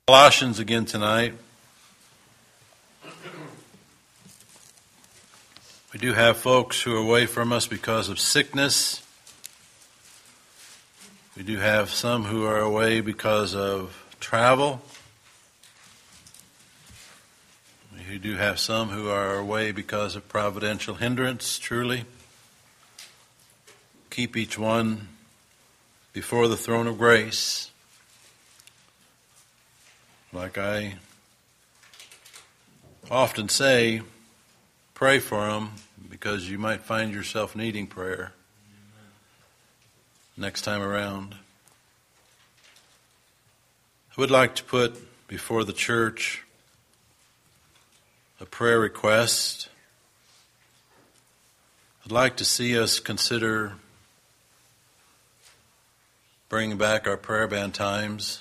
Colossians again tonight. We do have folks who are away from us because of sickness. We do have some who are away because of travel. We do have some who are away because of providential hindrance, truly. Keep each one before the throne of grace. Like I often say, pray for them because you might find yourself needing prayer next time around. I would like to put before the church a prayer request. I'd like to see us consider bringing back our prayer band times.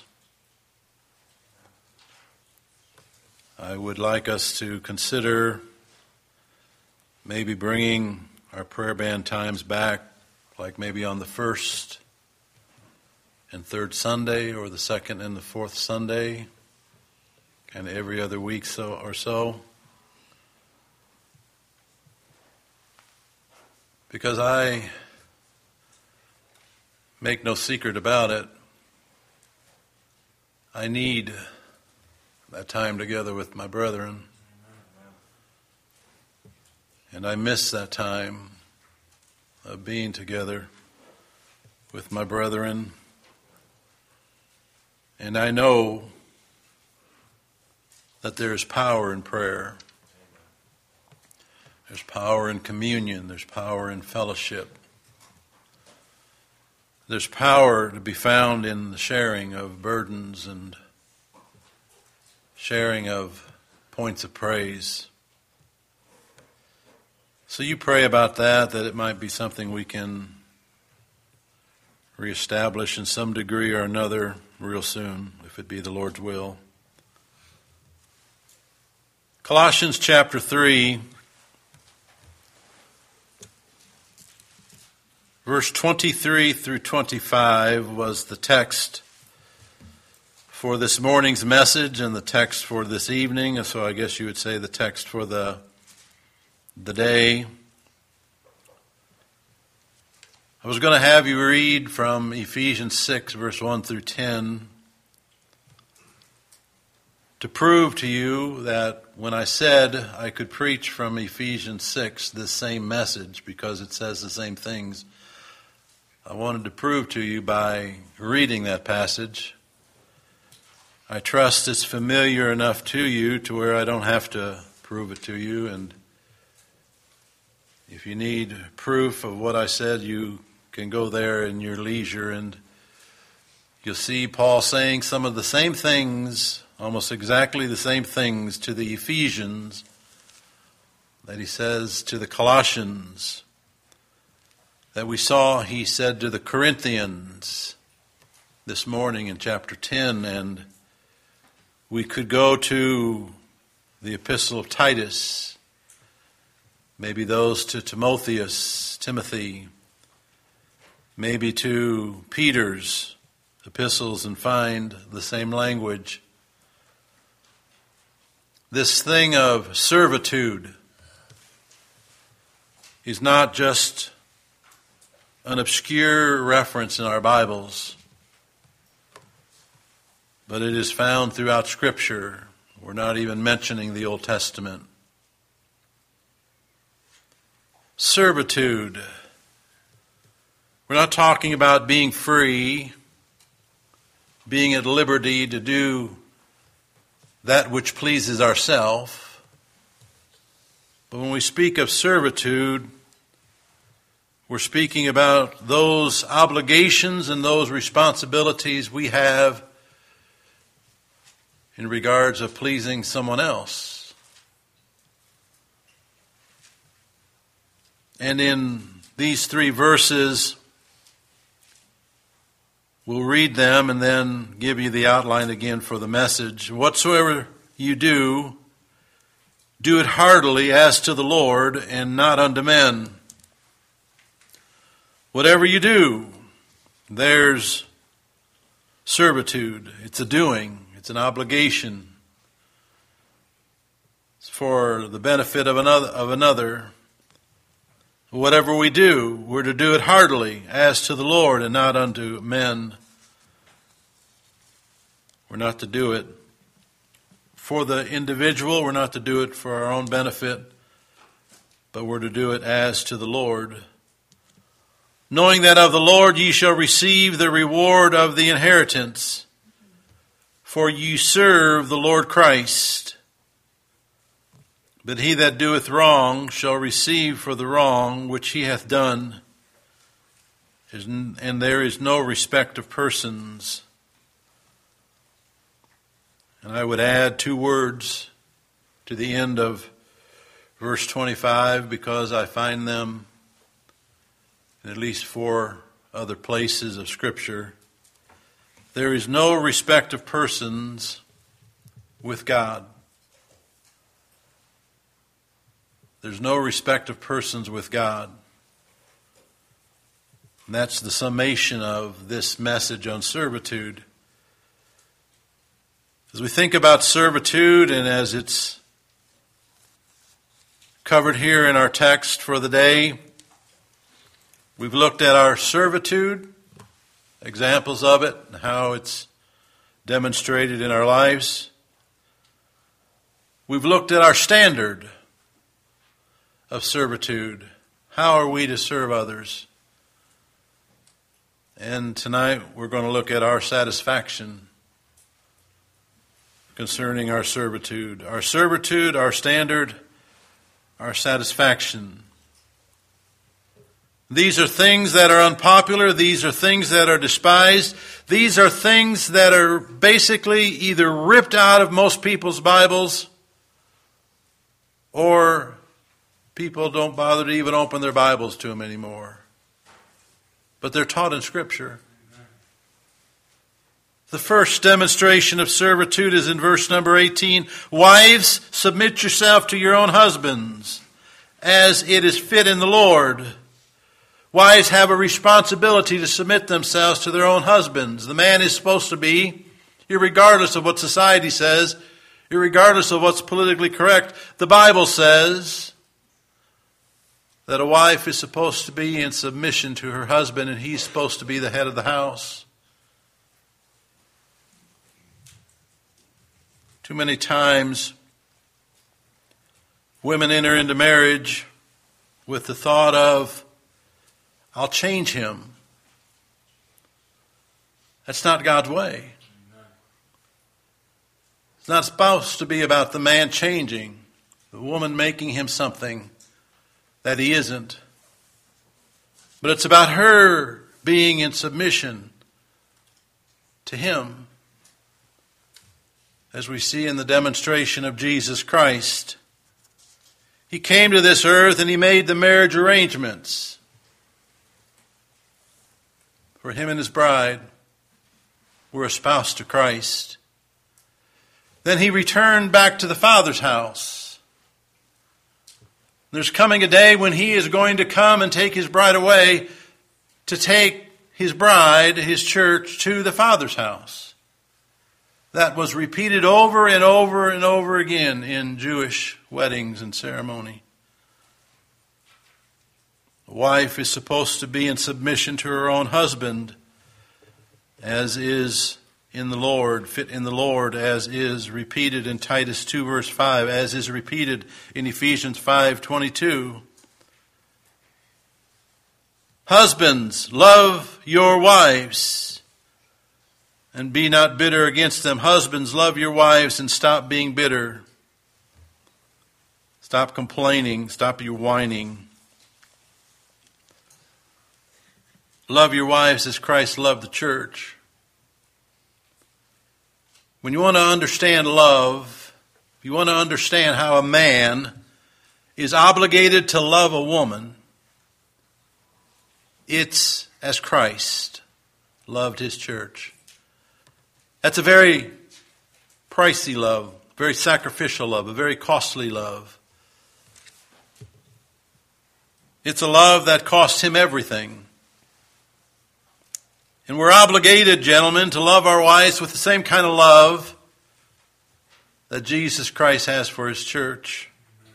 I would like us to consider maybe bringing our prayer band times back, like maybe on the first and third Sunday, or the second and the fourth Sunday, kind of every other week or so. Because I make no secret about it, I need that time together with my brethren. And I miss that time of being together with my brethren. And I know that there is power in prayer. There's power in communion. There's power in fellowship. There's power to be found in the sharing of burdens and sharing of points of praise. So you pray about that it might be something we can reestablish in some degree or another real soon, if it be the Lord's will. Colossians chapter 3, verse 23 through 25 was the text for this morning's message and the text for this evening. So I guess you would say the text for the day. I was going to have you read from Ephesians 6, verse 1 through 10, to prove to you that when I said I could preach from Ephesians 6 this same message because it says the same things, I wanted to prove to you by reading that passage. I trust it's familiar enough to you to where I don't have to prove it to you. And if you need proof of what I said, you can go there in your leisure and you'll see Paul saying some of the same things, almost exactly the same things to the Ephesians that he says to the Colossians, that we saw he said to the Corinthians this morning in chapter 10, and we could go to the epistle of Titus, maybe those to Timothy, maybe to Peter's epistles and find the same language. This thing of servitude is not just an obscure reference in our Bibles, but it is found throughout Scripture. We're not even mentioning the Old Testament. Servitude. We're not talking about being free, being at liberty to do that which pleases ourselves. But when we speak of servitude, we're speaking about those obligations and those responsibilities we have in regards of pleasing someone else. And in these 3 verses, we'll read them and then give you the outline again for the message. Whatsoever you do, do it heartily as to the Lord and not unto men. Whatever you do, there's servitude. It's a doing. It's an obligation. It's for the benefit of another. Whatever we do, we're to do it heartily, as to the Lord and not unto men. We're not to do it for the individual. We're not to do it for our own benefit, but we're to do it as to the Lord. Knowing that of the Lord ye shall receive the reward of the inheritance, for ye serve the Lord Christ. But he that doeth wrong shall receive for the wrong which he hath done, and there is no respect of persons. And I would add 2 words to the end of verse 25, because I find them in at least 4 other places of Scripture. There is no respect of persons with God. There's no respect of persons with God. And that's the summation of this message on servitude. As we think about servitude, and as it's covered here in our text for the day, we've looked at our servitude, examples of it, and how it's demonstrated in our lives. We've looked at our standard of servitude. How are we to serve others? And tonight we're going to look at our satisfaction concerning our servitude. Our servitude, our standard, our satisfaction. These are things that are unpopular. These are things that are despised. These are things that are basically either ripped out of most people's Bibles, or people don't bother to even open their Bibles to them anymore. But they're taught in Scripture. The first demonstration of servitude is in verse number 18. Wives, submit yourself to your own husbands, as it is fit in the Lord. Wives have a responsibility to submit themselves to their own husbands. The man is supposed to be, irregardless of what society says, irregardless of what's politically correct, the Bible says that a wife is supposed to be in submission to her husband, and he's supposed to be the head of the house. Too many times, women enter into marriage with the thought of, I'll change him. That's not God's way. It's not supposed to be about the man changing, the woman making him something that he isn't. But it's about her being in submission to him, as we see in the demonstration of Jesus Christ. He came to this earth and he made the marriage arrangements for him and his bride. We're espoused to Christ. Then he returned back to the Father's house. There's coming a day when he is going to come and take his bride away, to take his bride, his church, to the Father's house. That was repeated over and over and over again in Jewish weddings and ceremony. The wife is supposed to be in submission to her own husband, as is in the Lord, fit in the Lord, as is repeated in Titus 2 verse 5, as is repeated in Ephesians 5:22. Husbands, love your wives and be not bitter against them. Husbands, love your wives and stop being bitter. Stop complaining. Stop your whining. Love your wives as Christ loved the church. When you want to understand love, if you want to understand how a man is obligated to love a woman, it's as Christ loved his church. That's a very pricey love, very sacrificial love, a very costly love. It's a love that cost him everything. And we're obligated, gentlemen, to love our wives with the same kind of love that Jesus Christ has for his church.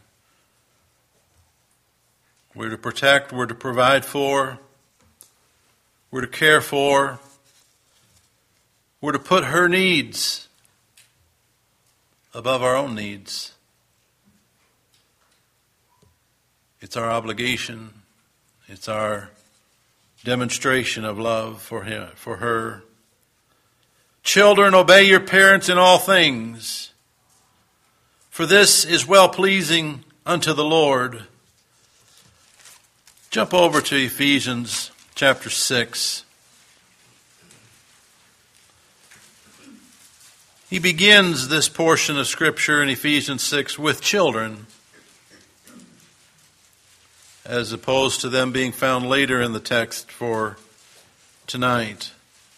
We're to protect, we're to provide for, we're to care for, we're to put her needs above our own needs. It's our obligation. It's our demonstration of love for him, for her. Children, obey your parents in all things, for this is well-pleasing unto the Lord. Jump over to Ephesians chapter 6. He begins this portion of Scripture in Ephesians 6 with children, as opposed to them being found later in the text for tonight.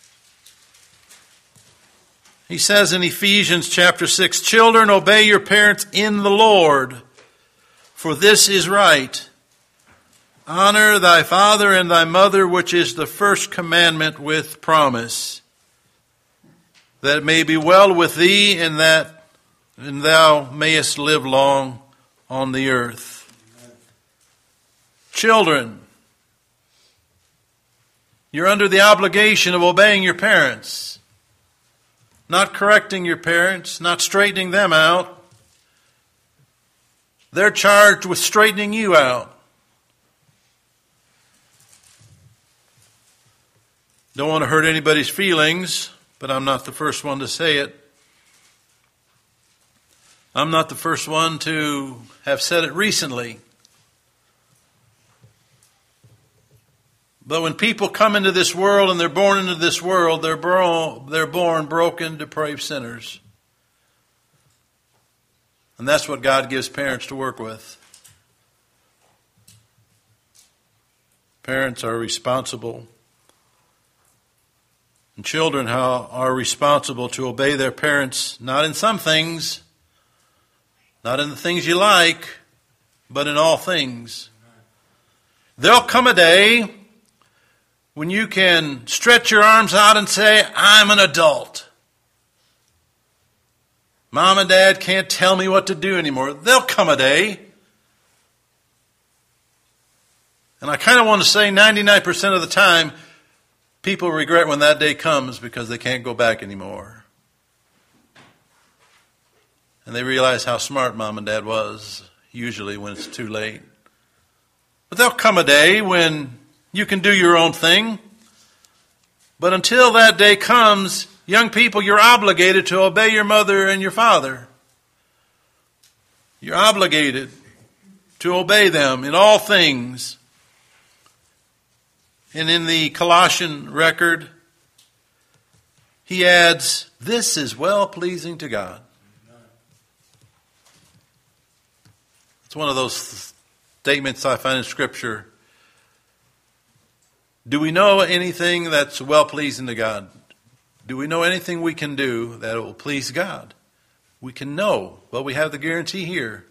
He says in Ephesians chapter 6, children, obey your parents in the Lord, for this is right. Honor thy father and thy mother, which is the first commandment with promise, that it may be well with thee and thou mayest live long on the earth. Children, you're under the obligation of obeying your parents, not correcting your parents, not straightening them out. They're charged with straightening you out. Don't want to hurt anybody's feelings, but I'm not the first one to say it. I'm not the first one to have said it recently. But when people come into this world and they're born into this world, they're born broken, depraved sinners. And that's what God gives parents to work with. Parents are responsible. And children are responsible to obey their parents, not in some things, not in the things you like, but in all things. There'll come a day when you can stretch your arms out and say, I'm an adult. Mom and Dad can't tell me what to do anymore. There'll come a day. And I kind of want to say 99% of the time, people regret when that day comes because they can't go back anymore. And they realize how smart Mom and Dad was, usually when it's too late. But there'll come a day when you can do your own thing. But until that day comes, young people, you're obligated to obey your mother and your father. You're obligated to obey them in all things. And in the Colossian record, he adds, this is well-pleasing to God. It's one of those statements I find in Scripture. Do we know anything that's well-pleasing to God? Do we know anything we can do that will please God? We can know, but we have the guarantee here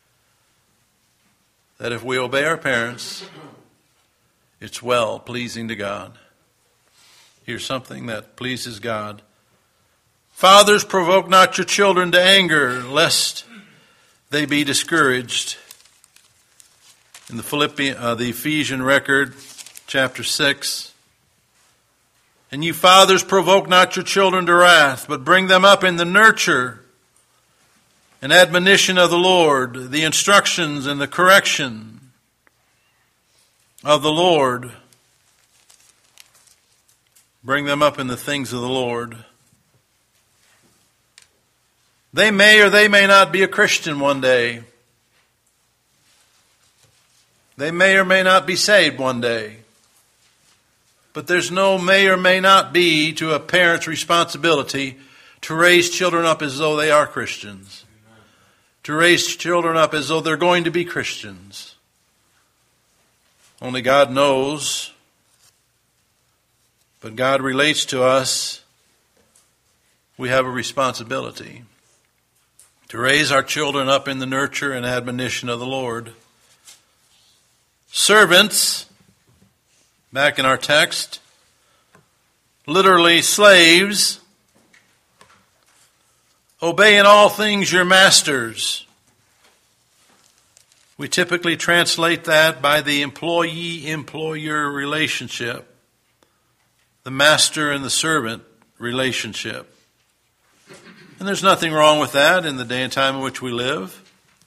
that if we obey our parents, it's well-pleasing to God. Here's something that pleases God. Fathers, provoke not your children to anger, lest they be discouraged. In the Ephesian record, chapter 6. And you fathers, provoke not your children to wrath, but bring them up in the nurture and admonition of the Lord, the instructions and the correction of the Lord. Bring them up in the things of the Lord. They may or they may not be a Christian one day. They may or may not be saved one day. But there's no may or may not be to a parent's responsibility to raise children up as though they are Christians. To raise children up as though they're going to be Christians. Only God knows. But God relates to us. We have a responsibility to raise our children up in the nurture and admonition of the Lord. Servants, back in our text, literally slaves, Obey in all things your masters. We typically translate that by the employee-employer relationship, the master and the servant relationship. And there's nothing wrong with that in the day and time in which we live.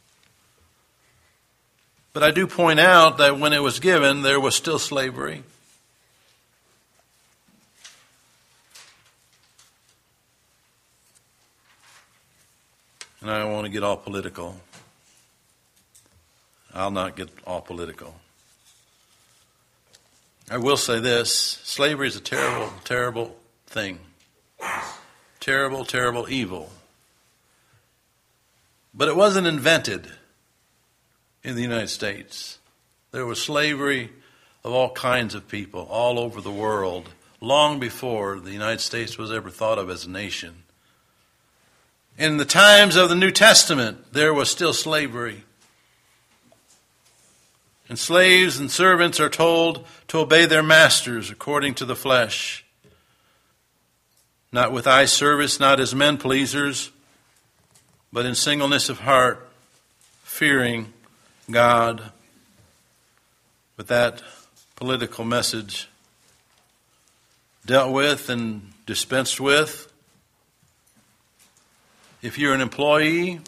But I do point out that when it was given, there was still slavery. And I don't want to get all political. I'll not get all political. I will say this. Slavery is a terrible, terrible thing. Terrible, terrible evil. But it wasn't invented in the United States. There was slavery of all kinds of people all over the world long before the United States was ever thought of as a nation. In the times of the New Testament, there was still slavery. And slaves and servants are told to obey their masters according to the flesh, not with eye service, not as men pleasers, but in singleness of heart, fearing God. With that political message dealt with and dispensed with, if you're an employee,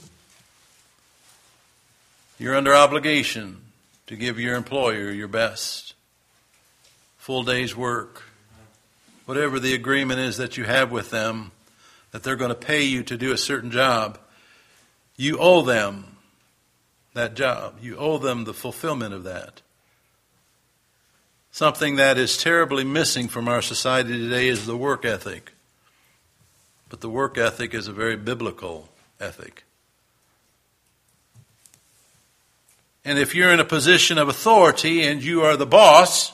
you're under obligation to give your employer your best. Full day's work. Whatever the agreement is that you have with them, that they're going to pay you to do a certain job, you owe them that job. You owe them the fulfillment of that. Something that is terribly missing from our society today is the work ethic. But the work ethic is a very biblical ethic. And if you're in a position of authority and you are the boss,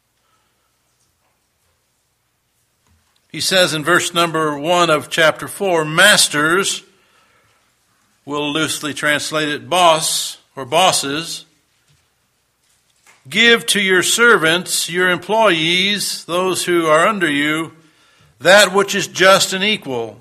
he says in verse number 1 of chapter 4, masters, we'll loosely translate it boss or bosses, give to your servants, your employees, those who are under you, that which is just and equal.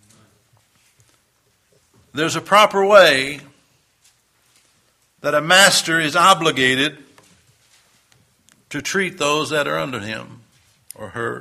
There's a proper way that a master is obligated to treat those that are under him or her.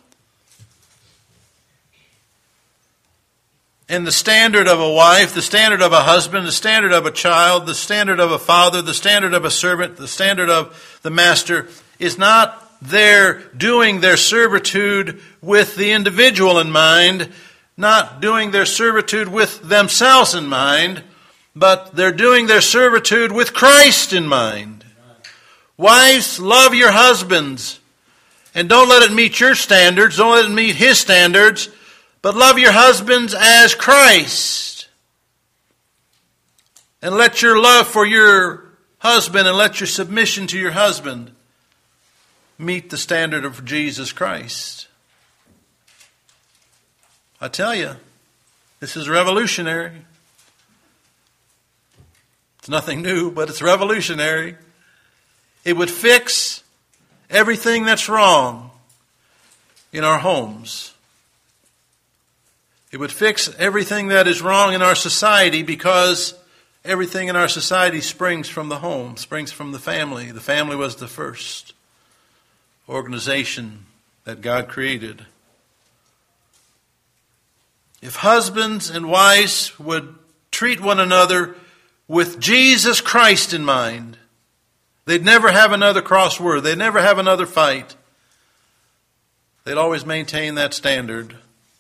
And the standard of a wife, the standard of a husband, the standard of a child, the standard of a father, the standard of a servant, the standard of the master is not their doing their servitude with the individual in mind, not doing their servitude with themselves in mind, but they're doing their servitude with Christ in mind. Wives, love your husbands, and don't let it meet your standards, don't let it meet his standards, but love your husbands as Christ. And let your love for your husband and let your submission to your husband meet the standard of Jesus Christ. I tell you, this is revolutionary. It's nothing new, but it's revolutionary. It would fix everything that's wrong in our homes. It would fix everything that is wrong in our society, because everything in our society springs from the home, springs from the family. The family was the first organization that God created. If husbands and wives would treat one another with Jesus Christ in mind, they'd never have another crossword. They'd never have another fight. They'd always maintain that standard.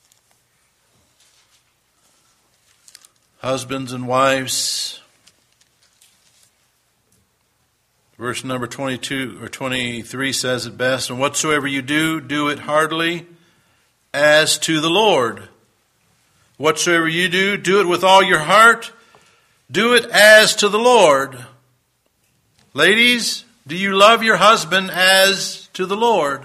Husbands and wives. Verse number 22 or 23 says it best, and whatsoever you do, do it heartily as to the Lord. Whatsoever you do, do it with all your heart. Do it as to the Lord. Ladies, do you love your husband as to the Lord?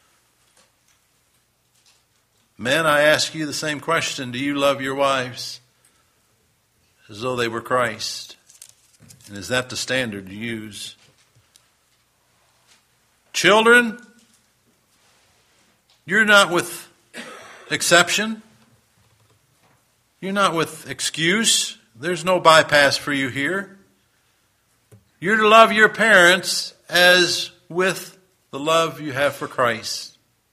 Men, I ask you the same question. Do you love your wives as though they were Christ? And is that the standard you use? Children, you're not with exception. You're not with excuse. There's no bypass for you here. You're to love your parents as with the love you have for Christ.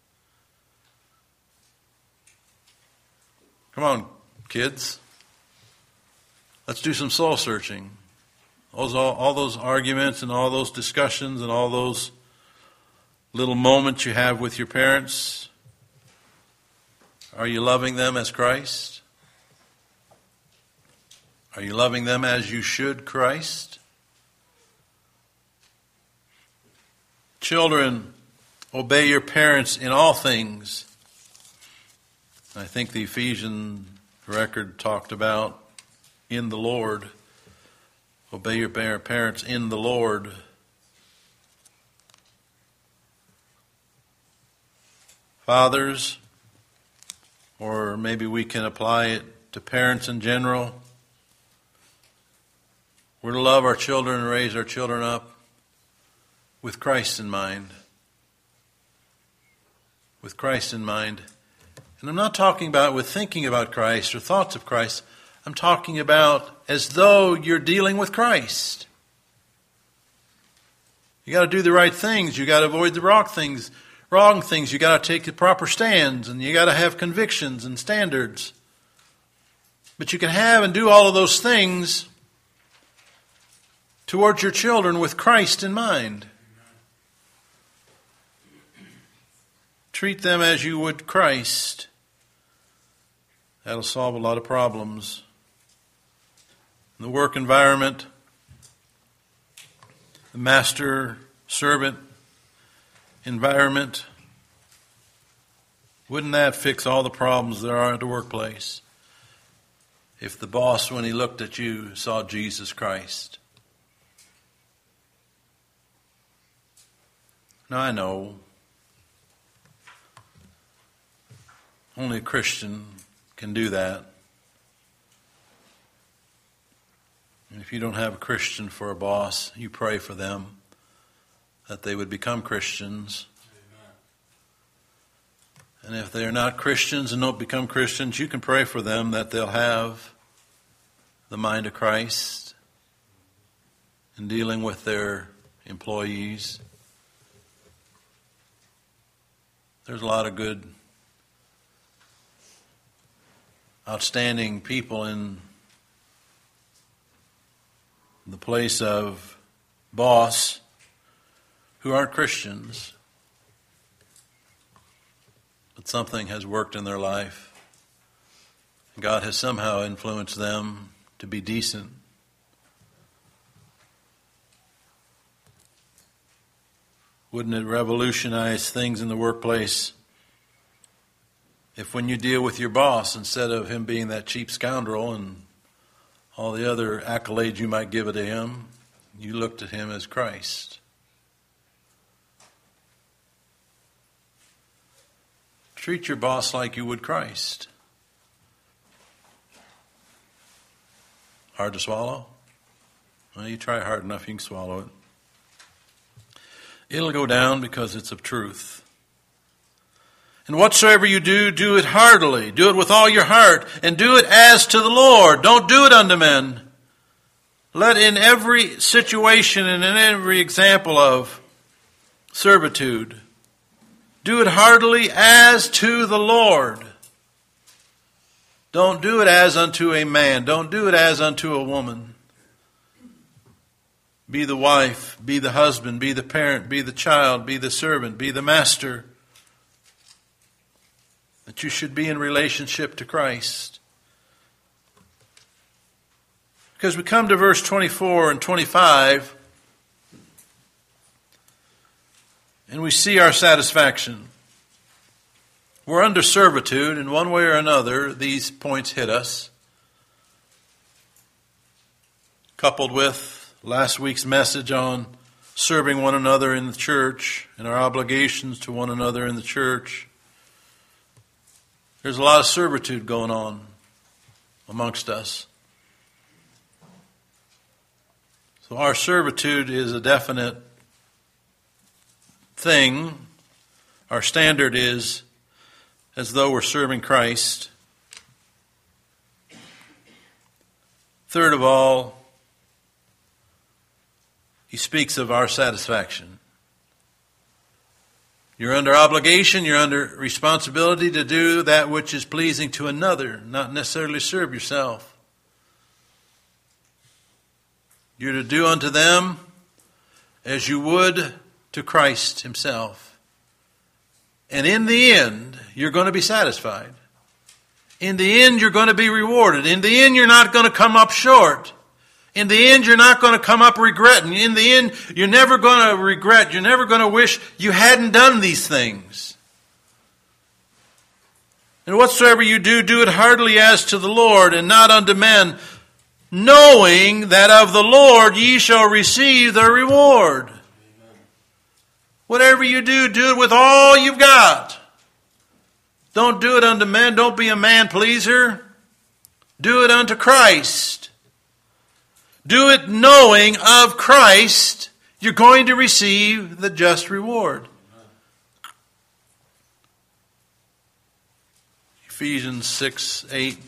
Come on, kids. Let's do some soul searching. All those arguments and all those discussions and all those little moments you have with your parents, are you loving them as Christ? Are you loving them as you should Christ? Children, obey your parents in all things. I think the Ephesian record talked about in the Lord. Obey your parents in the Lord. Fathers, or maybe we can apply it to parents in general. We're to love our children and raise our children up with Christ in mind. With Christ in mind. And I'm not talking about with thinking about Christ or thoughts of Christ. I'm talking about as though you're dealing with Christ. You got to do the right things. You got to avoid the wrong things. You got to take the proper stands, and you got to have convictions and standards. But you can have and do all of those things towards your children with Christ in mind. Treat them as you would Christ. That'll solve a lot of problems. In the work environment, the master-servant environment, wouldn't that fix all the problems there are at the workplace? If the boss, when he looked at you, saw Jesus Christ. Now I know only a Christian can do that. And if you don't have a Christian for a boss, you pray for them that they would become Christians. Amen. And if they're not Christians and don't become Christians, you can pray for them that they'll have the mind of Christ in dealing with their employees. There's a lot of good, outstanding people in the place of boss who aren't Christians, but something has worked in their life. God has somehow influenced them to be decent. Wouldn't it revolutionize things in the workplace if when you deal with your boss, instead of him being that cheap scoundrel and all the other accolades you might give it to him, you looked at him as Christ? Treat your boss like you would Christ. Hard to swallow? Well, you try hard enough, you can swallow it. It'll go down because it's of truth. And whatsoever you do, do it heartily. Do it with all your heart. And do it as to the Lord. Don't do it unto men. Let in every situation and in every example of servitude, do it heartily as to the Lord. Don't do it as unto a man. Don't do it as unto a woman. Be the wife, be the husband, be the parent, be the child, be the servant, be the master. That you should be in relationship to Christ. Because we come to verse 24 and 25, and we see our satisfaction. We're under servitude, in one way or another, these points hit us. Coupled with last week's message on serving one another in the church and our obligations to one another in the church. There's a lot of servitude going on amongst us. So our servitude is a definite thing. Our standard is as though we're serving Christ. Third of all, he speaks of our satisfaction. You're under obligation, you're under responsibility to do that which is pleasing to another, not necessarily serve yourself. You're to do unto them as you would to Christ himself. And in the end, you're going to be satisfied. In the end, you're going to be rewarded. In the end, you're not going to come up short. In the end, you're not going to come up regretting. In the end, you're never going to regret. You're never going to wish you hadn't done these things. And whatsoever you do, do it heartily as to the Lord and not unto men, knowing that of the Lord ye shall receive the reward. Amen. Whatever you do, do it with all you've got. Don't do it unto men. Don't be a man pleaser. Do it unto Christ. Do it knowing of Christ, you're going to receive the just reward. Ephesians 6:8.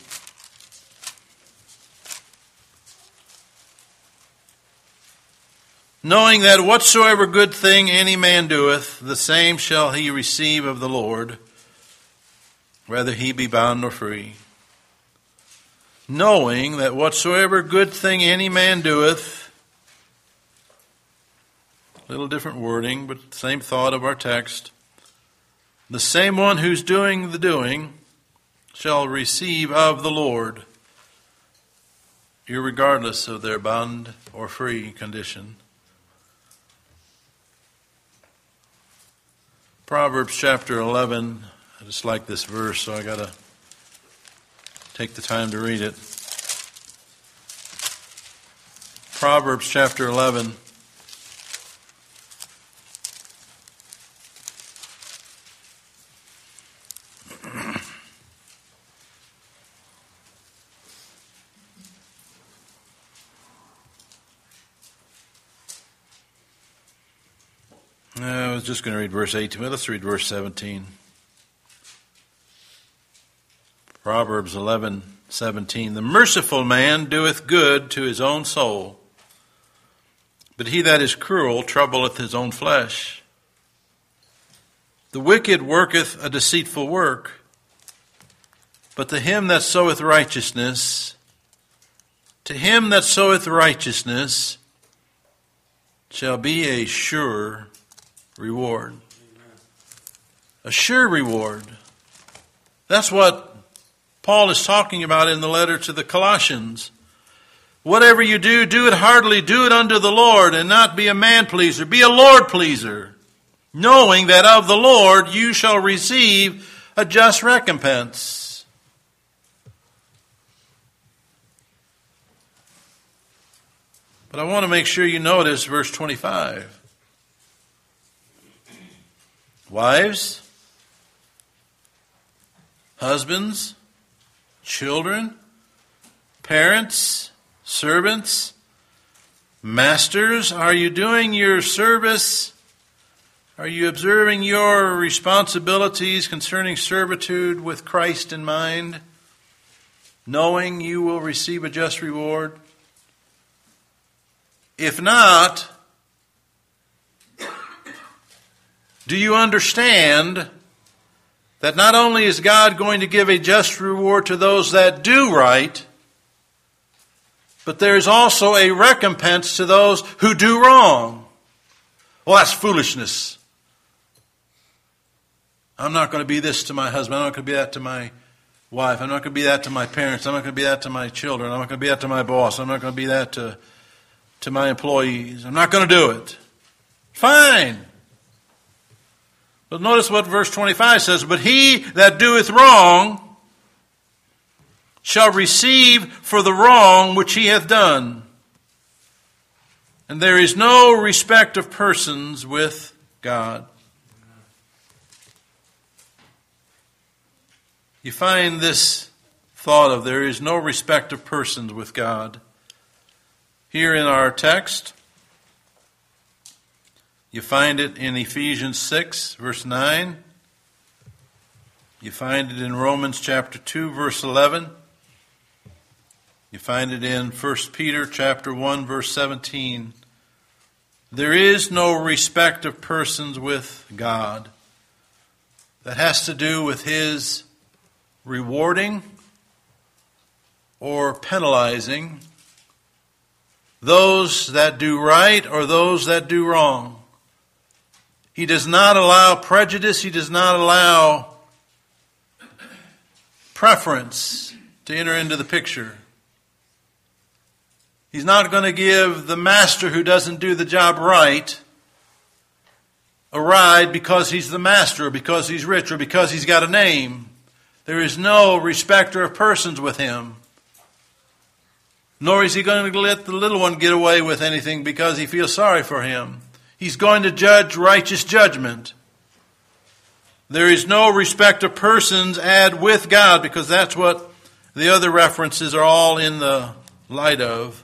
Knowing that whatsoever good thing any man doeth, the same shall he receive of the Lord, whether he be bond or free. Knowing that whatsoever good thing any man doeth, a little different wording, but same thought of our text, the same one who's doing the doing shall receive of the Lord, irregardless of their bond or free condition. Proverbs chapter 11, I just like this verse, so I got to take the time to read it. Proverbs chapter 11. I was just going to read verse 18, but let's read verse 17. Proverbs 11:17. The merciful man doeth good to his own soul, but he that is cruel troubleth his own flesh. The wicked worketh a deceitful work, but to him that soweth righteousness, shall be a sure reward. A sure reward. That's what Paul is talking about in the letter to the Colossians. Whatever you do, do it heartily, do it unto the Lord, and not be a man pleaser. Be a Lord pleaser, knowing that of the Lord you shall receive a just recompense. But I want to make sure you notice verse 25. Wives, husbands, children, parents, servants, masters, are you doing your service? Are you observing your responsibilities concerning servitude with Christ in mind, knowing you will receive a just reward? If not, do you understand that not only is God going to give a just reward to those that do right, but there is also a recompense to those who do wrong? Well, that's foolishness. I'm not going to be this to my husband. I'm not going to be that to my wife. I'm not going to be that to my parents. I'm not going to be that to my children. I'm not going to be that to my boss. I'm not going to be that to my employees. I'm not going to do it. Fine. But notice what verse 25 says. But he that doeth wrong shall receive for the wrong which he hath done. And there is no respect of persons with God. You find this thought of there is no respect of persons with God here in our text. You find it in Ephesians 6, verse 9. You find it in Romans chapter 2, verse 11. You find it in 1 Peter chapter 1, verse 17. There is no respect of persons with God. That has to do with His rewarding or penalizing those that do right or those that do wrong. He does not allow prejudice. He does not allow preference to enter into the picture. He's not going to give the master who doesn't do the job right a ride because he's the master, or because he's rich, or because he's got a name. There is no respecter of persons with him. Nor is he going to let the little one get away with anything because he feels sorry for him. He's going to judge righteous judgment. There is no respect of persons add with God, because that's what the other references are all in the light of.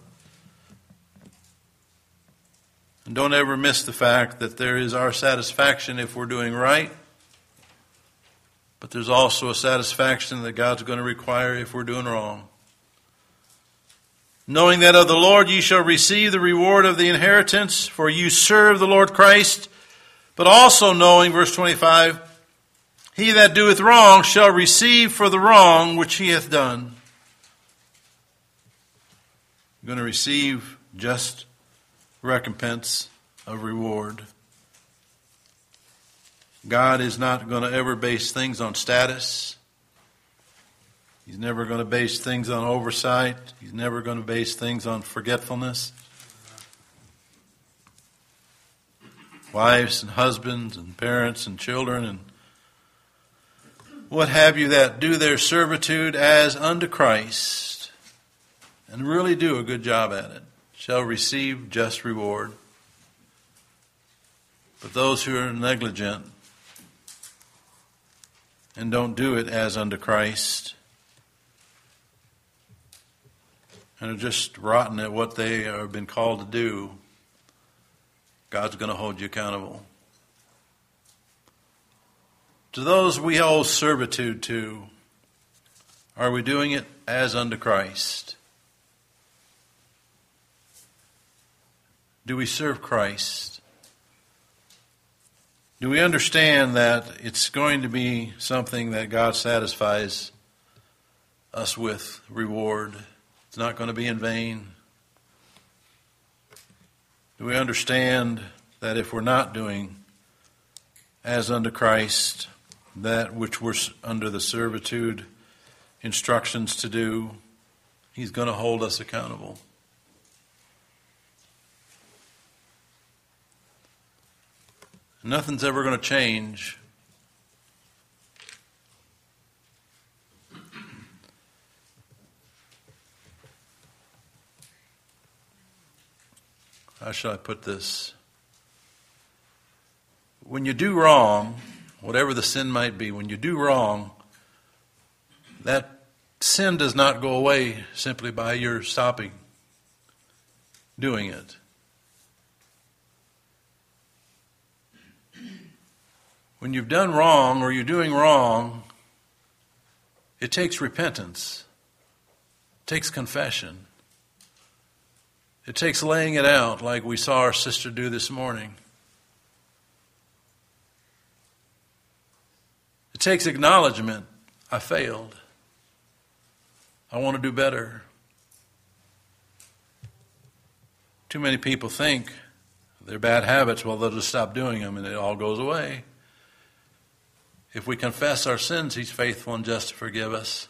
And don't ever miss the fact that there is our satisfaction if we're doing right, but there's also a satisfaction that God's going to require if we're doing wrong. Knowing that of the Lord ye shall receive the reward of the inheritance, for you serve the Lord Christ, but also knowing, verse 25, he that doeth wrong shall receive for the wrong which he hath done. You're going to receive just recompense of reward. God is not going to ever base things on status. He's never going to base things on oversight. He's never going to base things on forgetfulness. Wives and husbands and parents and children and what have you that do their servitude as unto Christ and really do a good job at it shall receive just reward. But those who are negligent and don't do it as unto Christ and are just rotten at what they have been called to do, God's going to hold you accountable. To those we owe servitude to, are we doing it as unto Christ? Do we serve Christ? Do we understand that it's going to be something that God satisfies us with reward? It's not going to be in vain. Do we understand that if we're not doing as unto Christ that which we're under the servitude instructions to do, He's going to hold us accountable? Nothing's ever going to change. How shall I put this? When you do wrong, whatever the sin might be, when you do wrong, that sin does not go away simply by your stopping doing it. When you've done wrong or you're doing wrong, it takes repentance. It takes confession. It takes laying it out like we saw our sister do this morning. It takes acknowledgement. I failed. I want to do better. Too many people think they're bad habits, well, they'll just stop doing them and it all goes away. If we confess our sins, He's faithful and just to forgive us.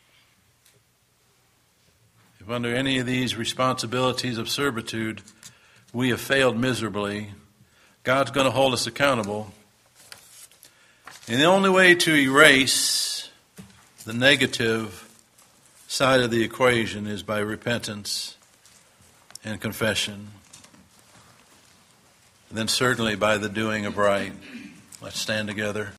If under any of these responsibilities of servitude we have failed miserably, God's going to hold us accountable. And the only way to erase the negative side of the equation is by repentance and confession. And then certainly by the doing of right. Let's stand together.